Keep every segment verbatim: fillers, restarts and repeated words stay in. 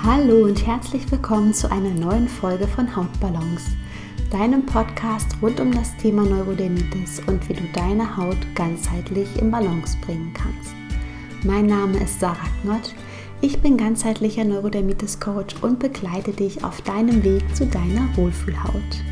Hallo und herzlich willkommen zu einer neuen Folge von Hautbalance, deinem Podcast rund um das Thema Neurodermitis und wie du deine Haut ganzheitlich in Balance bringen kannst. Mein Name ist Sarah Knott, ich bin ganzheitlicher Neurodermitis-Coach und begleite dich auf deinem Weg zu deiner Wohlfühlhaut.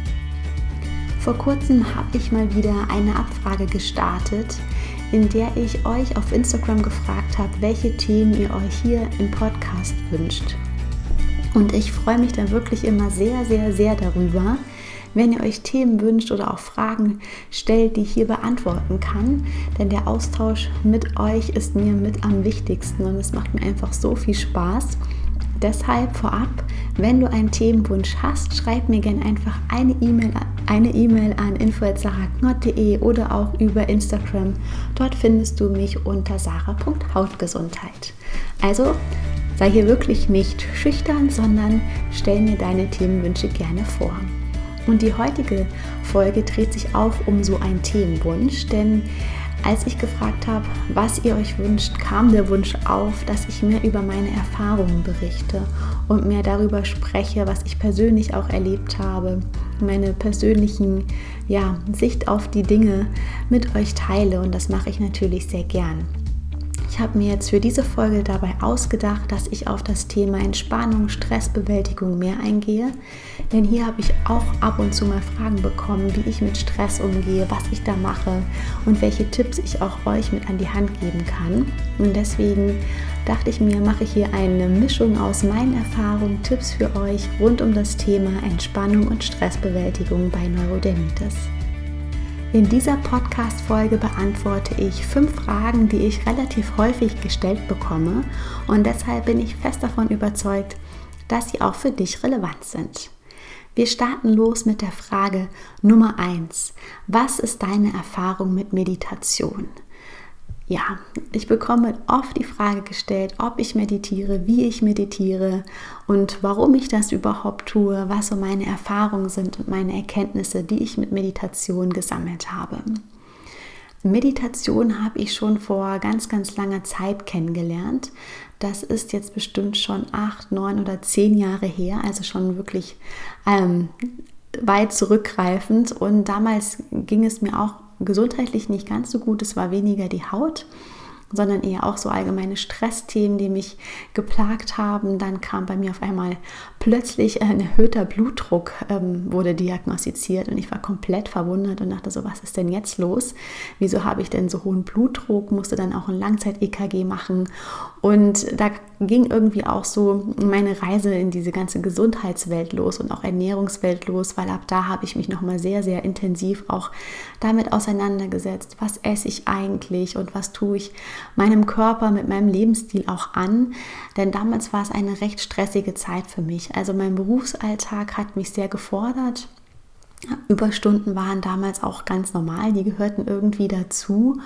Vor kurzem habe ich mal wieder eine Abfrage gestartet, in der ich euch auf Instagram gefragt habe, welche Themen ihr euch hier im Podcast wünscht. Und ich freue mich dann wirklich immer sehr, sehr, sehr darüber, wenn ihr euch Themen wünscht oder auch Fragen stellt, die ich hier beantworten kann. Denn der Austausch mit euch ist mir mit am wichtigsten und es macht mir einfach so viel Spaß. Deshalb vorab, wenn du einen Themenwunsch hast, schreib mir gerne einfach eine E-Mail eine E-Mail an info at sarah knott punkt de oder auch über Instagram. Dort findest du mich unter sarah punkt hautgesundheit. Also sei hier wirklich nicht schüchtern, sondern stell mir deine Themenwünsche gerne vor. Und die heutige Folge dreht sich auch um so einen Themenwunsch, denn als ich gefragt habe, was ihr euch wünscht, kam der Wunsch auf, dass ich mehr über meine Erfahrungen berichte und mehr darüber spreche, was ich persönlich auch erlebt habe, meine persönlichen ja, Sicht auf die Dinge mit euch teile und das mache ich natürlich sehr gern. Ich habe mir jetzt für diese Folge dabei ausgedacht, dass ich auf das Thema Entspannung, Stressbewältigung mehr eingehe, denn hier habe ich auch ab und zu mal Fragen bekommen, wie ich mit Stress umgehe, was ich da mache und welche Tipps ich auch euch mit an die Hand geben kann. Und deswegen dachte ich mir, mache ich hier eine Mischung aus meinen Erfahrungen, Tipps für euch rund um das Thema Entspannung und Stressbewältigung bei Neurodermitis. In dieser Podcast-Folge beantworte ich fünf Fragen, die ich relativ häufig gestellt bekomme und deshalb bin ich fest davon überzeugt, dass sie auch für dich relevant sind. Wir starten los mit der Frage Nummer eins. Was ist deine Erfahrung mit Meditation? Ja, ich bekomme oft die Frage gestellt, ob ich meditiere, wie ich meditiere und warum ich das überhaupt tue, was so meine Erfahrungen sind und meine Erkenntnisse, die ich mit Meditation gesammelt habe. Meditation habe ich schon vor ganz, ganz langer Zeit kennengelernt. Das ist jetzt bestimmt schon acht, neun oder zehn Jahre her, also schon wirklich ähm, weit zurückgreifend. Und damals ging es mir auch gesundheitlich nicht ganz so gut. Es war weniger die Haut, sondern eher auch so allgemeine Stressthemen, die mich geplagt haben. Dann kam bei mir auf einmal plötzlich ein erhöhter Blutdruck, ähm, wurde diagnostiziert und ich war komplett verwundert und dachte so, was ist denn jetzt los? Wieso habe ich denn so hohen Blutdruck? Musste dann auch ein Langzeit-E K G machen und da ging irgendwie auch so meine Reise in diese ganze Gesundheitswelt los und auch Ernährungswelt los, weil ab da habe ich mich nochmal sehr, sehr intensiv auch damit auseinandergesetzt, was esse ich eigentlich und was tue ich meinem Körper mit meinem Lebensstil auch an, denn damals war es eine recht stressige Zeit für mich. Also mein Berufsalltag hat mich sehr gefordert. Überstunden waren damals auch ganz normal, die gehörten irgendwie dazu.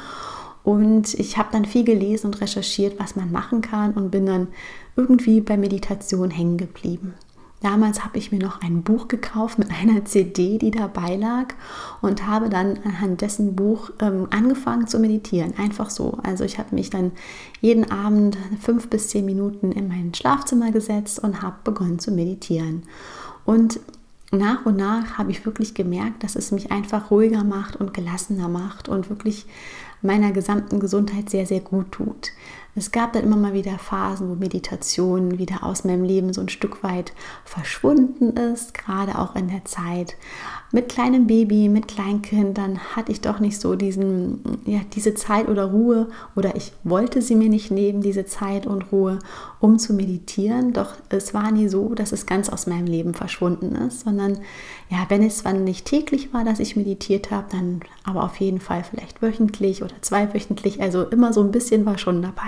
Und ich habe dann viel gelesen und recherchiert, was man machen kann und bin dann irgendwie bei Meditation hängen geblieben. Damals habe ich mir noch ein Buch gekauft mit einer C D, die dabei lag und habe dann anhand dessen Buch ähm, angefangen zu meditieren. Einfach so. Also ich habe mich dann jeden Abend fünf bis zehn Minuten in mein Schlafzimmer gesetzt und habe begonnen zu meditieren. Und nach und nach habe ich wirklich gemerkt, dass es mich einfach ruhiger macht und gelassener macht und wirklich meiner gesamten Gesundheit sehr, sehr gut tut. Es gab dann immer mal wieder Phasen, wo Meditation wieder aus meinem Leben so ein Stück weit verschwunden ist, gerade auch in der Zeit mit kleinem Baby, mit Kleinkind, dann hatte ich doch nicht so diesen, ja, diese Zeit oder Ruhe oder ich wollte sie mir nicht nehmen, diese Zeit und Ruhe, um zu meditieren. Doch es war nie so, dass es ganz aus meinem Leben verschwunden ist, sondern ja, wenn es zwar nicht täglich war, dass ich meditiert habe, dann aber auf jeden Fall vielleicht wöchentlich oder zweiwöchentlich, also immer so ein bisschen war schon dabei.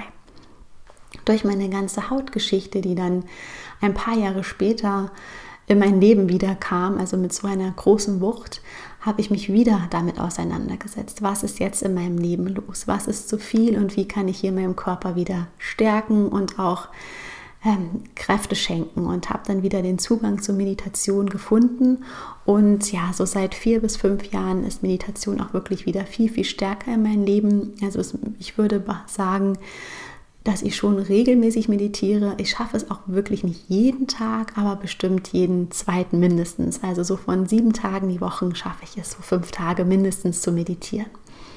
Durch meine ganze Hautgeschichte, die dann ein paar Jahre später in mein Leben wieder kam, also mit so einer großen Wucht, habe ich mich wieder damit auseinandergesetzt. Was ist jetzt in meinem Leben los? Was ist zu viel und wie kann ich hier meinem Körper wieder stärken und auch ähm, Kräfte schenken? Und habe dann wieder den Zugang zur Meditation gefunden. Und ja, so seit vier bis fünf Jahren ist Meditation auch wirklich wieder viel, viel stärker in meinem Leben. Also es, ich würde sagen, dass ich schon regelmäßig meditiere. Ich schaffe es auch wirklich nicht jeden Tag, aber bestimmt jeden zweiten mindestens. Also so von sieben Tagen die Woche schaffe ich es, so fünf Tage mindestens zu meditieren.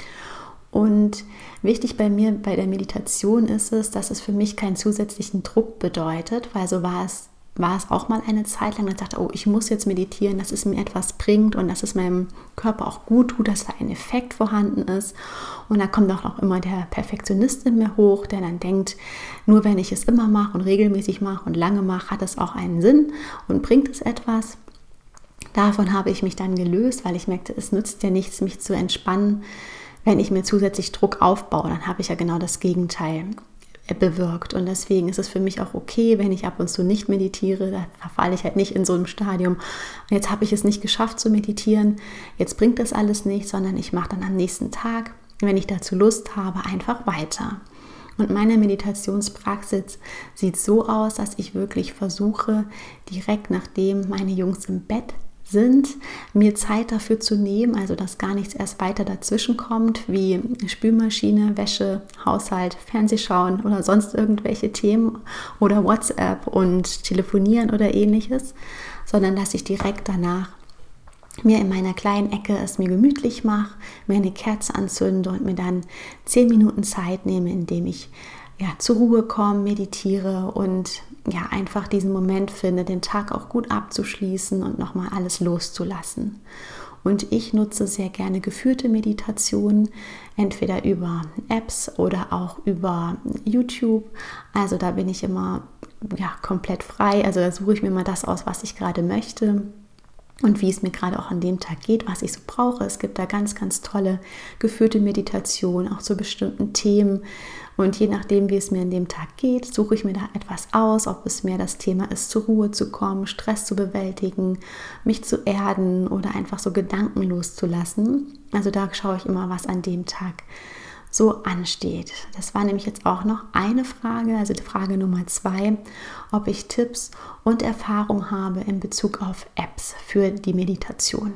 Und wichtig bei mir bei der Meditation ist es, dass es für mich keinen zusätzlichen Druck bedeutet, weil so war es war es auch mal eine Zeit lang, dass ich dachte, oh, ich muss jetzt meditieren, dass es mir etwas bringt und dass es meinem Körper auch gut tut, dass da ein Effekt vorhanden ist. Und da kommt auch noch immer der Perfektionist in mir hoch, der dann denkt, nur wenn ich es immer mache und regelmäßig mache und lange mache, hat es auch einen Sinn und bringt es etwas. Davon habe ich mich dann gelöst, weil ich merkte, es nützt ja nichts, mich zu entspannen, wenn ich mir zusätzlich Druck aufbaue. Dann habe ich ja genau das Gegenteil bewirkt. Und deswegen ist es für mich auch okay, wenn ich ab und zu nicht meditiere, da verfalle ich halt nicht in so einem Stadium. Und jetzt habe ich es nicht geschafft zu meditieren, jetzt bringt das alles nicht, sondern ich mache dann am nächsten Tag, wenn ich dazu Lust habe, einfach weiter. Und meine Meditationspraxis sieht so aus, dass ich wirklich versuche, direkt nachdem meine Jungs im Bett sind, mir Zeit dafür zu nehmen, also dass gar nichts erst weiter dazwischen kommt, wie Spülmaschine, Wäsche, Haushalt, Fernsehschauen oder sonst irgendwelche Themen oder WhatsApp und Telefonieren oder ähnliches, sondern dass ich direkt danach mir in meiner kleinen Ecke es mir gemütlich mache, mir eine Kerze anzünde und mir dann zehn Minuten Zeit nehme, indem ich ja, zur Ruhe komme, meditiere und ja, einfach diesen Moment finde, den Tag auch gut abzuschließen und nochmal alles loszulassen. Und ich nutze sehr gerne geführte Meditationen, entweder über Apps oder auch über YouTube. Also da bin ich immer ja, komplett frei. Also da suche ich mir mal das aus, was ich gerade möchte. Und wie es mir gerade auch an dem Tag geht, was ich so brauche. Es gibt da ganz, ganz tolle geführte Meditationen, auch zu bestimmten Themen. Und je nachdem, wie es mir an dem Tag geht, suche ich mir da etwas aus, ob es mehr das Thema ist, zur Ruhe zu kommen, Stress zu bewältigen, mich zu erden oder einfach so Gedanken loszulassen. Also da schaue ich immer, was an dem Tag so ansteht. Das war nämlich jetzt auch noch eine Frage, also die Frage Nummer zwei, ob ich Tipps und Erfahrung habe in Bezug auf Apps für die Meditation.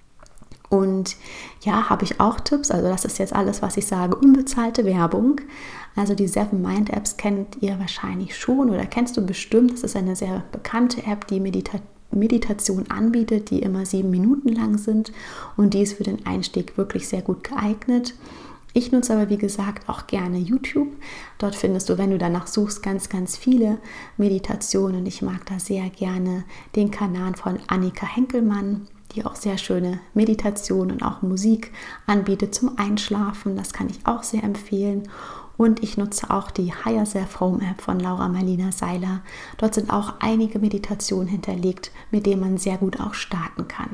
Und ja, habe ich auch Tipps, also das ist jetzt alles, was ich sage, unbezahlte Werbung. Also die Seven Mind Apps kennt ihr wahrscheinlich schon oder kennst du bestimmt. Das ist eine sehr bekannte App, die Medita- Meditation anbietet, die immer sieben Minuten lang sind und die ist für den Einstieg wirklich sehr gut geeignet. Ich nutze aber, wie gesagt, auch gerne YouTube. Dort findest du, wenn du danach suchst, ganz, ganz viele Meditationen. Und ich mag da sehr gerne den Kanal von Annika Henkelmann, die auch sehr schöne Meditation und auch Musik anbietet zum Einschlafen. Das kann ich auch sehr empfehlen. Und ich nutze auch die Higher Self Home App von Laura Marlina Seiler. Dort sind auch einige Meditationen hinterlegt, mit denen man sehr gut auch starten kann.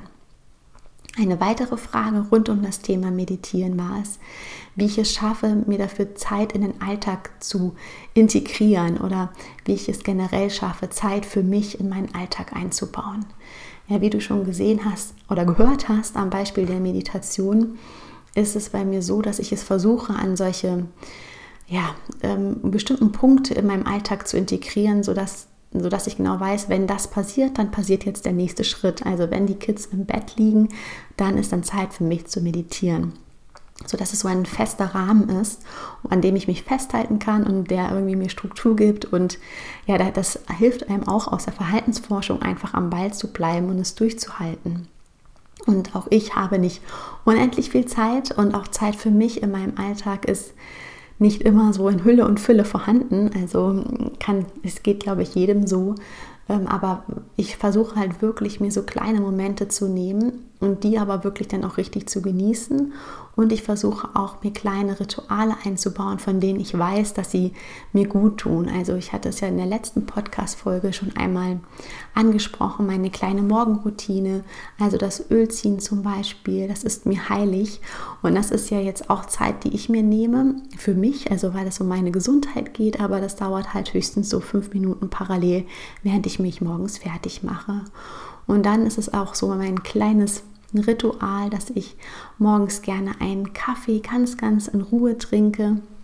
Eine weitere Frage rund um das Thema Meditieren war es, wie ich es schaffe, mir dafür Zeit in den Alltag zu integrieren oder wie ich es generell schaffe, Zeit für mich in meinen Alltag einzubauen. Ja, wie du schon gesehen hast oder gehört hast am Beispiel der Meditation, ist es bei mir so, dass ich es versuche, an solche ja, ähm, bestimmten Punkte in meinem Alltag zu integrieren, sodass sodass ich genau weiß, wenn das passiert, dann passiert jetzt der nächste Schritt. Also wenn die Kids im Bett liegen, dann ist dann Zeit für mich zu meditieren. Sodass es so ein fester Rahmen ist, an dem ich mich festhalten kann und der irgendwie mir Struktur gibt. Und ja, das hilft einem auch aus der Verhaltensforschung einfach am Ball zu bleiben und es durchzuhalten. Und auch ich habe nicht unendlich viel Zeit und auch Zeit für mich in meinem Alltag ist nicht immer so in Hülle und Fülle vorhanden, also kann, es geht, glaube ich, jedem so, ähm, aber ich versuche halt wirklich, mir so kleine Momente zu nehmen und die aber wirklich dann auch richtig zu genießen und ich versuche auch, mir kleine Rituale einzubauen, von denen ich weiß, dass sie mir gut tun. Also ich hatte es ja in der letzten Podcast-Folge schon einmal angesprochen, meine kleine Morgenroutine, also das Ölziehen zum Beispiel, das ist mir heilig und das ist ja jetzt auch Zeit, die ich mir nehme für mich, also weil es um meine Gesundheit geht, aber das dauert halt höchstens so fünf Minuten parallel, während ich mich morgens fertig mache. Und dann ist es auch so mein kleines Ritual, dass ich morgens gerne einen Kaffee ganz, ganz in Ruhe trinke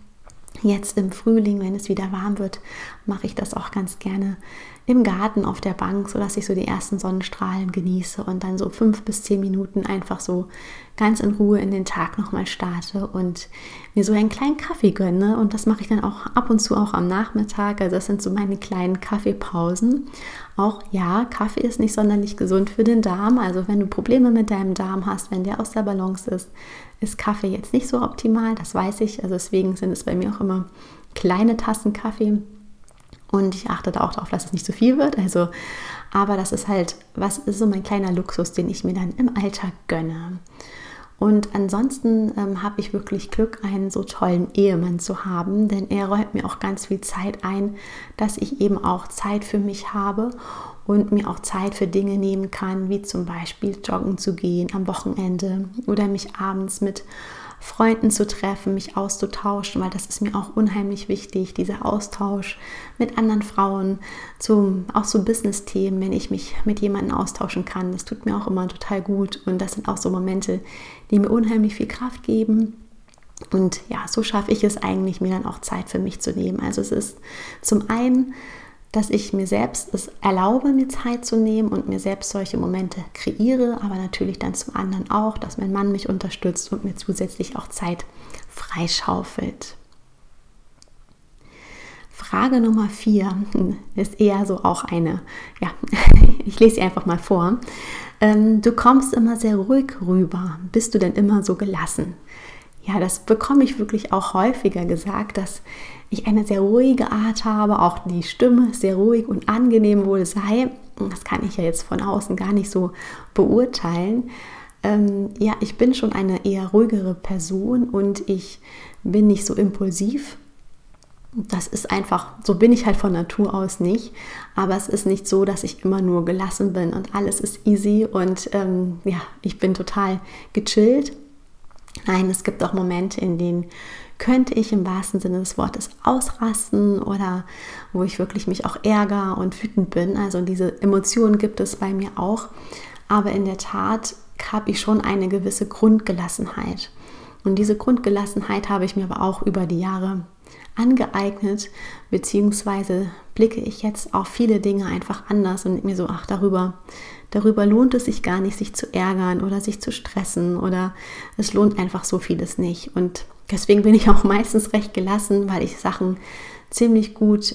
Jetzt im Frühling, wenn es wieder warm wird, mache ich das auch ganz gerne im Garten auf der Bank, sodass ich so die ersten Sonnenstrahlen genieße und dann so fünf bis zehn Minuten einfach so ganz in Ruhe in den Tag nochmal starte und mir so einen kleinen Kaffee gönne. Und das mache ich dann auch ab und zu auch am Nachmittag. Also das sind so meine kleinen Kaffeepausen. Auch ja, Kaffee ist nicht sonderlich gesund für den Darm. Also wenn du Probleme mit deinem Darm hast, wenn der aus der Balance ist, ist Kaffee jetzt nicht so optimal, das weiß ich. Also deswegen sind es bei mir auch immer kleine Tassen Kaffee. Und ich achte da auch darauf, dass es nicht zu viel wird. Also, aber das ist halt, was ist so mein kleiner Luxus, den ich mir dann im Alltag gönne. Und ansonsten ähm, habe ich wirklich Glück, einen so tollen Ehemann zu haben, denn er räumt mir auch ganz viel Zeit ein, dass ich eben auch Zeit für mich habe und mir auch Zeit für Dinge nehmen kann, wie zum Beispiel joggen zu gehen am Wochenende oder mich abends mit Freunden zu treffen, mich auszutauschen, weil das ist mir auch unheimlich wichtig, dieser Austausch mit anderen Frauen, zu, auch so Business-Themen, wenn ich mich mit jemandem austauschen kann, das tut mir auch immer total gut und das sind auch so Momente, die mir unheimlich viel Kraft geben. Und ja, so schaffe ich es eigentlich, mir dann auch Zeit für mich zu nehmen. Also es ist zum einen, dass ich mir selbst es erlaube, mir Zeit zu nehmen und mir selbst solche Momente kreiere, aber natürlich dann zum anderen auch, dass mein Mann mich unterstützt und mir zusätzlich auch Zeit freischaufelt. Frage Nummer vier ist eher so auch eine, ja, ich lese sie einfach mal vor. Du kommst immer sehr ruhig rüber. Bist du denn immer so gelassen? Ja, das bekomme ich wirklich auch häufiger gesagt, dass ich eine sehr ruhige Art habe, auch die Stimme sehr ruhig und angenehm wohl sei. Das kann ich ja jetzt von außen gar nicht so beurteilen. Ähm, ja, ich bin schon eine eher ruhigere Person und ich bin nicht so impulsiv. Das ist einfach, so bin ich halt von Natur aus nicht. Aber es ist nicht so, dass ich immer nur gelassen bin und alles ist easy und ähm, ja, ich bin total gechillt. Nein, es gibt auch Momente, in denen könnte ich im wahrsten Sinne des Wortes ausrasten oder wo ich wirklich mich auch ärgere und wütend bin. Also diese Emotionen gibt es bei mir auch. Aber in der Tat habe ich schon eine gewisse Grundgelassenheit. Und diese Grundgelassenheit habe ich mir aber auch über die Jahre angeeignet, beziehungsweise blicke ich jetzt auf viele Dinge einfach anders und mir so, ach, darüber, darüber lohnt es sich gar nicht, sich zu ärgern oder sich zu stressen oder es lohnt einfach so vieles nicht. Und deswegen bin ich auch meistens recht gelassen, weil ich Sachen ziemlich gut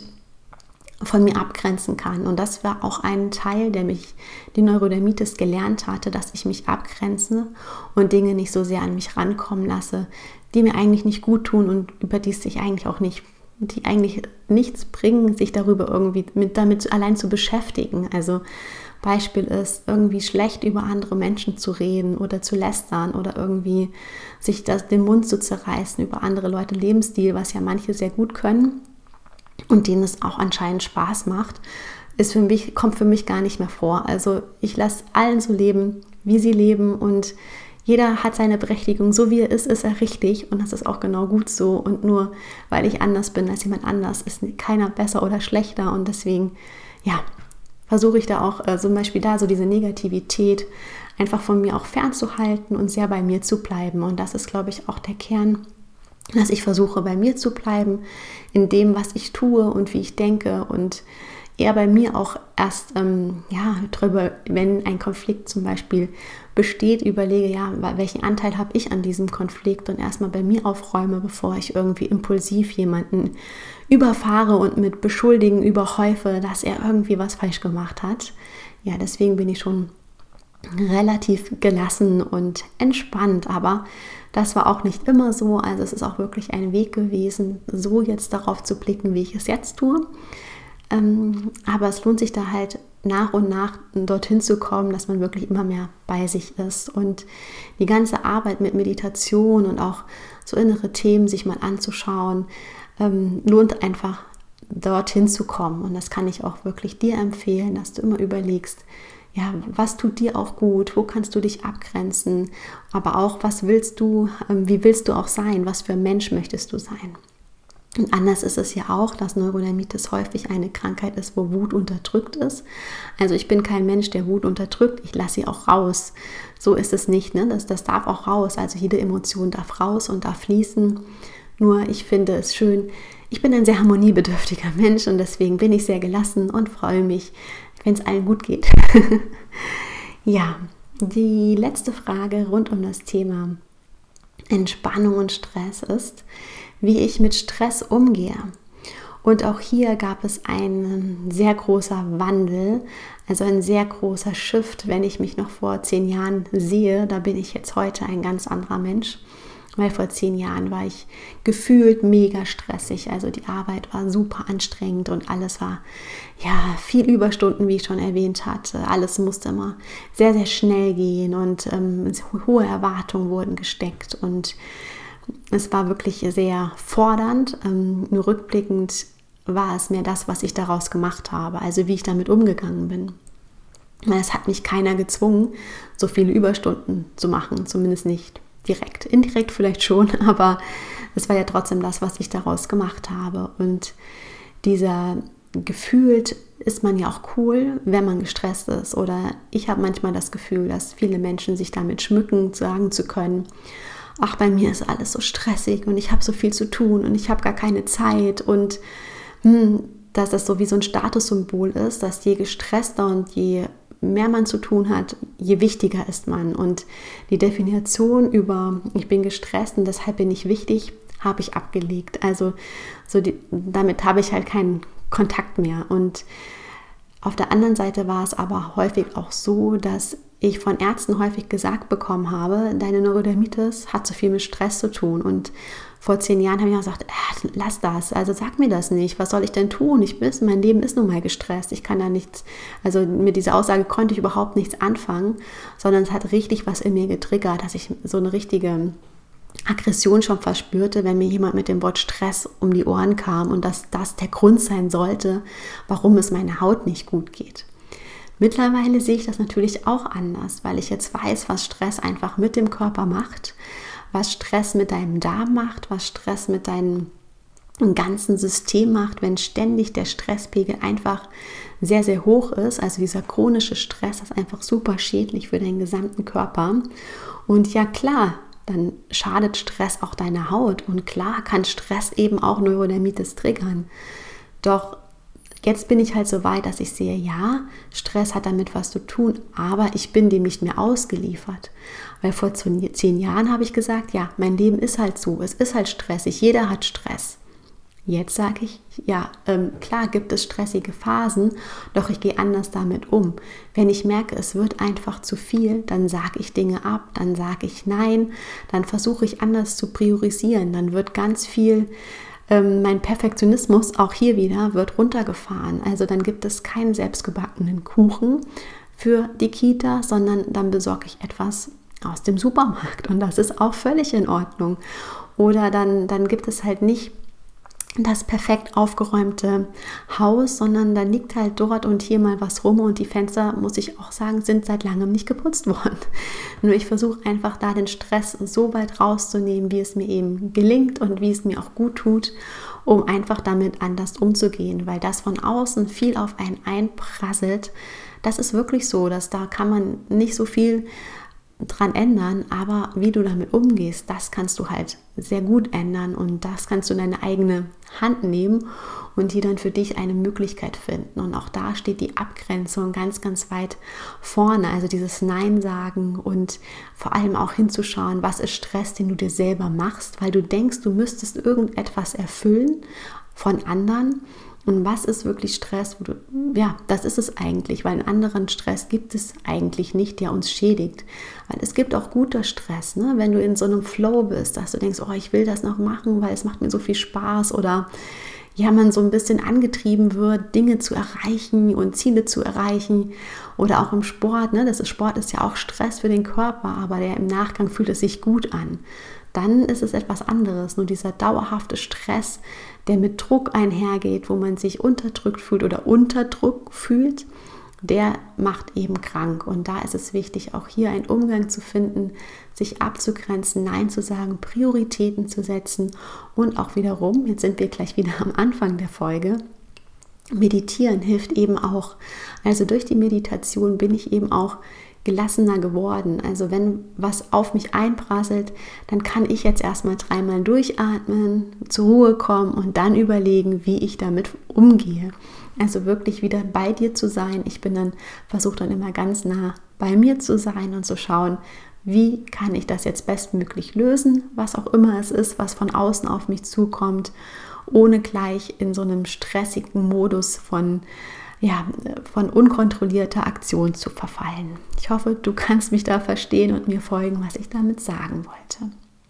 von mir abgrenzen kann. Und das war auch ein Teil, der mich die Neurodermitis gelernt hatte, dass ich mich abgrenze und Dinge nicht so sehr an mich rankommen lasse, die mir eigentlich nicht gut tun und über die sich eigentlich auch nicht, die eigentlich nichts bringen, sich darüber irgendwie mit, damit allein zu beschäftigen. Also Beispiel ist, irgendwie schlecht über andere Menschen zu reden oder zu lästern oder irgendwie sich das, den Mund zu zerreißen über andere Leute Lebensstil, was ja manche sehr gut können und denen es auch anscheinend Spaß macht, ist für mich, kommt für mich gar nicht mehr vor. Also ich lasse allen so leben, wie sie leben und jeder hat seine Berechtigung, so wie er ist, ist er richtig und das ist auch genau gut so und nur weil ich anders bin als jemand anders, ist keiner besser oder schlechter und deswegen, ja, versuche ich da auch äh, zum Beispiel da so diese Negativität einfach von mir auch fernzuhalten und sehr bei mir zu bleiben und das ist, glaube ich, auch der Kern, dass ich versuche, bei mir zu bleiben, in dem, was ich tue und wie ich denke und eher bei mir auch erst, ähm, ja, drüber, wenn ein Konflikt zum Beispiel besteht, überlege, ja, welchen Anteil habe ich an diesem Konflikt und erstmal bei mir aufräume, bevor ich irgendwie impulsiv jemanden überfahre und mit Beschuldigen überhäufe, dass er irgendwie was falsch gemacht hat. Ja, deswegen bin ich schon relativ gelassen und entspannt, aber das war auch nicht immer so, also es ist auch wirklich ein Weg gewesen, so jetzt darauf zu blicken, wie ich es jetzt tue. Ähm, aber es lohnt sich da halt nach und nach dorthin zu kommen, dass man wirklich immer mehr bei sich ist und die ganze Arbeit mit Meditation und auch so innere Themen sich mal anzuschauen, ähm, lohnt einfach dorthin zu kommen und das kann ich auch wirklich dir empfehlen, dass du immer überlegst, ja, was tut dir auch gut, wo kannst du dich abgrenzen, aber auch, was willst du, ähm, wie willst du auch sein, was für ein Mensch möchtest du sein. Und anders ist es ja auch, dass Neurodermitis häufig eine Krankheit ist, wo Wut unterdrückt ist. Also ich bin kein Mensch, der Wut unterdrückt, ich lasse sie auch raus. So ist es nicht, ne? das, das darf auch raus, also jede Emotion darf raus und darf fließen. Nur ich finde es schön, ich bin ein sehr harmoniebedürftiger Mensch und deswegen bin ich sehr gelassen und freue mich, wenn es allen gut geht. Ja, die letzte Frage rund um das Thema Entspannung und Stress ist, wie ich mit Stress umgehe. Und auch hier gab es einen sehr großer Wandel, also ein sehr großer Shift, wenn ich mich noch vor zehn Jahren sehe, da bin ich jetzt heute ein ganz anderer Mensch, weil vor zehn Jahren war ich gefühlt mega stressig, also die Arbeit war super anstrengend und alles war, ja, viel Überstunden, wie ich schon erwähnt hatte, alles musste immer sehr, sehr schnell gehen und ähm, hohe Erwartungen wurden gesteckt und es war wirklich sehr fordernd, ähm, nur rückblickend war es mehr das, was ich daraus gemacht habe, also wie ich damit umgegangen bin. Es hat mich keiner gezwungen, so viele Überstunden zu machen, zumindest nicht direkt. Indirekt vielleicht schon, aber es war ja trotzdem das, was ich daraus gemacht habe. Und dieser gefühlt ist man ja auch cool, wenn man gestresst ist. Oder ich habe manchmal das Gefühl, dass viele Menschen sich damit schmücken, sagen zu können, ach, bei mir ist alles so stressig und ich habe so viel zu tun und ich habe gar keine Zeit und dass das so wie so ein Statussymbol ist, dass je gestresster und je mehr man zu tun hat, je wichtiger ist man. Und die Definition über ich bin gestresst und deshalb bin ich wichtig, habe ich abgelegt. Also so die, damit habe ich halt keinen Kontakt mehr. Und auf der anderen Seite war es aber häufig auch so, dass ich von Ärzten häufig gesagt bekommen habe, deine Neurodermitis hat so viel mit Stress zu tun. Und vor zehn Jahren habe ich auch gesagt, äh, lass das, also sag mir das nicht, was soll ich denn tun? Ich bin, mein Leben ist nun mal gestresst, ich kann da nichts, also mit dieser Aussage konnte ich überhaupt nichts anfangen, sondern es hat richtig was in mir getriggert, dass ich so eine richtige Aggression schon verspürte, wenn mir jemand mit dem Wort Stress um die Ohren kam und dass das der Grund sein sollte, warum es meiner Haut nicht gut geht. Mittlerweile sehe ich das natürlich auch anders, weil ich jetzt weiß, was Stress einfach mit dem Körper macht, was Stress mit deinem Darm macht, was Stress mit deinem ganzen System macht, wenn ständig der Stresspegel einfach sehr, sehr hoch ist. Also dieser chronische Stress ist einfach super schädlich für deinen gesamten Körper. Und ja klar, dann schadet Stress auch deiner Haut. Und klar kann Stress eben auch Neurodermitis triggern. Doch jetzt bin ich halt so weit, dass ich sehe, ja, Stress hat damit was zu tun, aber ich bin dem nicht mehr ausgeliefert. Weil vor zehn Jahren habe ich gesagt, ja, mein Leben ist halt so, es ist halt stressig, jeder hat Stress. Jetzt sage ich, ja, ähm, klar gibt es stressige Phasen, doch ich gehe anders damit um. Wenn ich merke, es wird einfach zu viel, dann sage ich Dinge ab, dann sage ich nein, dann versuche ich anders zu priorisieren, dann wird ganz viel mein Perfektionismus, auch hier wieder, wird runtergefahren. Also dann gibt es keinen selbstgebackenen Kuchen für die Kita, sondern dann besorge ich etwas aus dem Supermarkt und das ist auch völlig in Ordnung. Oder dann, dann gibt es halt nicht das perfekt aufgeräumte Haus, sondern da liegt halt dort und hier mal was rum und die Fenster, muss ich auch sagen, sind seit langem nicht geputzt worden. Nur ich versuche einfach da den Stress so weit rauszunehmen, wie es mir eben gelingt und wie es mir auch gut tut, um einfach damit anders umzugehen, weil das von außen viel auf einen einprasselt. Das ist wirklich so, dass da kann man nicht so viel dran ändern, aber wie du damit umgehst, das kannst du halt sehr gut ändern und das kannst du in deine eigene Hand nehmen und hier dann für dich eine Möglichkeit finden. Und auch da steht die Abgrenzung ganz, ganz weit vorne, also dieses Nein sagen und vor allem auch hinzuschauen, was ist Stress, den du dir selber machst, weil du denkst, du müsstest irgendetwas erfüllen von anderen. Und was ist wirklich Stress? Wo du, ja, das ist es eigentlich, weil einen anderen Stress gibt es eigentlich nicht, der uns schädigt. Weil es gibt auch guter Stress, ne? Wenn du in so einem Flow bist, dass du denkst, oh, ich will das noch machen, weil es macht mir so viel Spaß oder ja, man so ein bisschen angetrieben wird, Dinge zu erreichen und Ziele zu erreichen oder auch im Sport, ne? Das ist, Sport ist ja auch Stress für den Körper, aber der im Nachgang fühlt es sich gut an. Dann ist es etwas anderes. Nur dieser dauerhafte Stress, der mit Druck einhergeht, wo man sich unterdrückt fühlt oder unter Druck fühlt, der macht eben krank. Und da ist es wichtig, auch hier einen Umgang zu finden, sich abzugrenzen, Nein zu sagen, Prioritäten zu setzen und auch wiederum, jetzt sind wir gleich wieder am Anfang der Folge, Meditieren hilft eben auch. Also durch die Meditation bin ich eben auch gelassener geworden. Also wenn was auf mich einprasselt, dann kann ich jetzt erstmal dreimal durchatmen, zur Ruhe kommen und dann überlegen, wie ich damit umgehe. Also wirklich wieder bei dir zu sein. Ich bin dann, versuche dann immer ganz nah bei mir zu sein und zu schauen, wie kann ich das jetzt bestmöglich lösen, was auch immer es ist, was von außen auf mich zukommt, ohne gleich in so einem stressigen Modus von, ja, von unkontrollierter Aktion zu verfallen. Ich hoffe, du kannst mich da verstehen und mir folgen, was ich damit sagen wollte.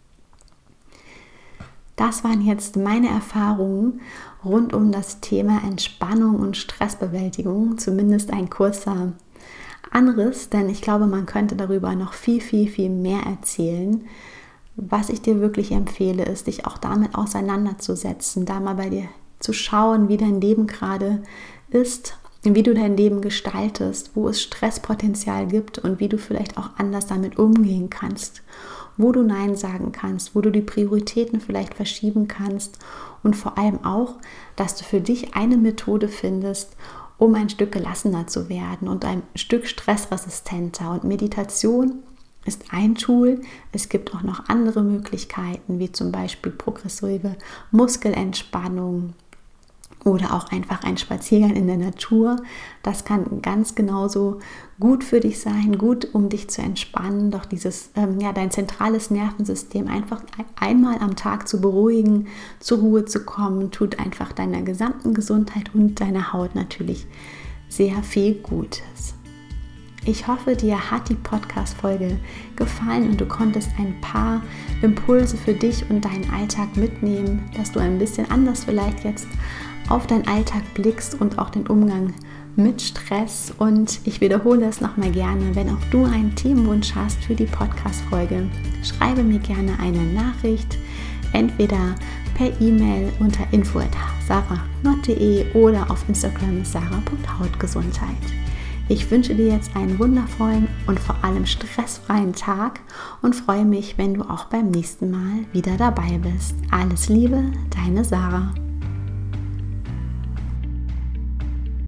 Das waren jetzt meine Erfahrungen rund um das Thema Entspannung und Stressbewältigung, zumindest ein kurzer Anriss, denn ich glaube, man könnte darüber noch viel, viel, viel mehr erzählen. Was ich dir wirklich empfehle, ist, dich auch damit auseinanderzusetzen, da mal bei dir zu schauen, wie dein Leben gerade ist, wie du dein Leben gestaltest, wo es Stresspotenzial gibt und wie du vielleicht auch anders damit umgehen kannst, wo du Nein sagen kannst, wo du die Prioritäten vielleicht verschieben kannst und vor allem auch, dass du für dich eine Methode findest, um ein Stück gelassener zu werden und ein Stück stressresistenter. Und Meditation ist ein Tool. Es gibt auch noch andere Möglichkeiten, wie zum Beispiel progressive Muskelentspannung oder auch einfach ein Spaziergang in der Natur. Das kann ganz genauso gut für dich sein, gut, um dich zu entspannen, doch dieses, ähm, ja, dein zentrales Nervensystem einfach einmal am Tag zu beruhigen, zur Ruhe zu kommen, tut einfach deiner gesamten Gesundheit und deiner Haut natürlich sehr viel Gutes. Ich hoffe, dir hat die Podcast-Folge gefallen und du konntest ein paar Impulse für dich und deinen Alltag mitnehmen, dass du ein bisschen anders vielleicht jetzt auf deinen Alltag blickst und auch den Umgang mit Stress. Und ich wiederhole es nochmal gerne, wenn auch du einen Themenwunsch hast für die Podcast-Folge, schreibe mir gerne eine Nachricht, entweder per E-Mail unter info at sarah punkt de oder auf Instagram sarah punkt hautgesundheit. Ich wünsche dir jetzt einen wundervollen und vor allem stressfreien Tag und freue mich, wenn du auch beim nächsten Mal wieder dabei bist. Alles Liebe, deine Sarah.